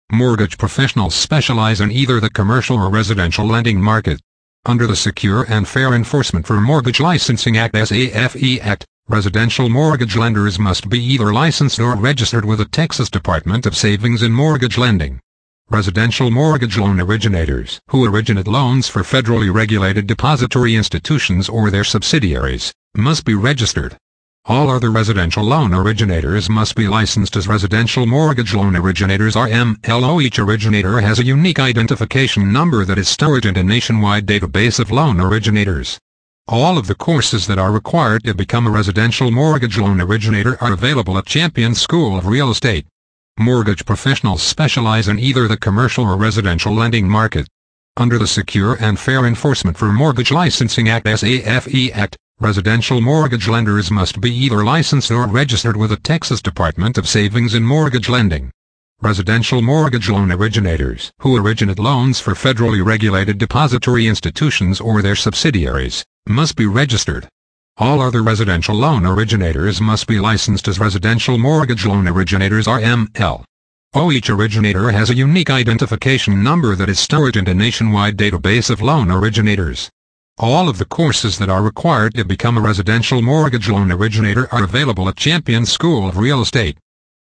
Mortgage professionals specialize in either the commercial or residential lending market. Under the Secure and Fair Enforcement for Mortgage Licensing Act (SAFE) Act, residential mortgage lenders must be either licensed or registered with the Texas Department of Savings and Mortgage Lending. Residential mortgage loan originators who originate loans for federally regulated depository institutions or their subsidiaries must be registered. All other residential loan originators must be licensed as residential mortgage loan originators (RMLO). Each originator has a unique identification number that is stored in a nationwide database of loan originators. All of the courses that are required to become a residential mortgage loan originator are available at Champion School of Real Estate. Mortgage professionals specialize in either the commercial or residential lending market. Under the Secure and Fair Enforcement for Mortgage Licensing Act (SAFE) Act, residential mortgage lenders must be either licensed or registered with the Texas Department of Savings and Mortgage Lending. Residential mortgage loan originators who originate loans for federally regulated depository institutions or their subsidiaries must be registered. All other residential loan originators must be licensed as residential mortgage loan originators (RMLO). Each originator has a unique identification number that is stored in a nationwide database of loan originators. All of the courses that are required to become a residential mortgage loan originator are available at Champion School of Real Estate.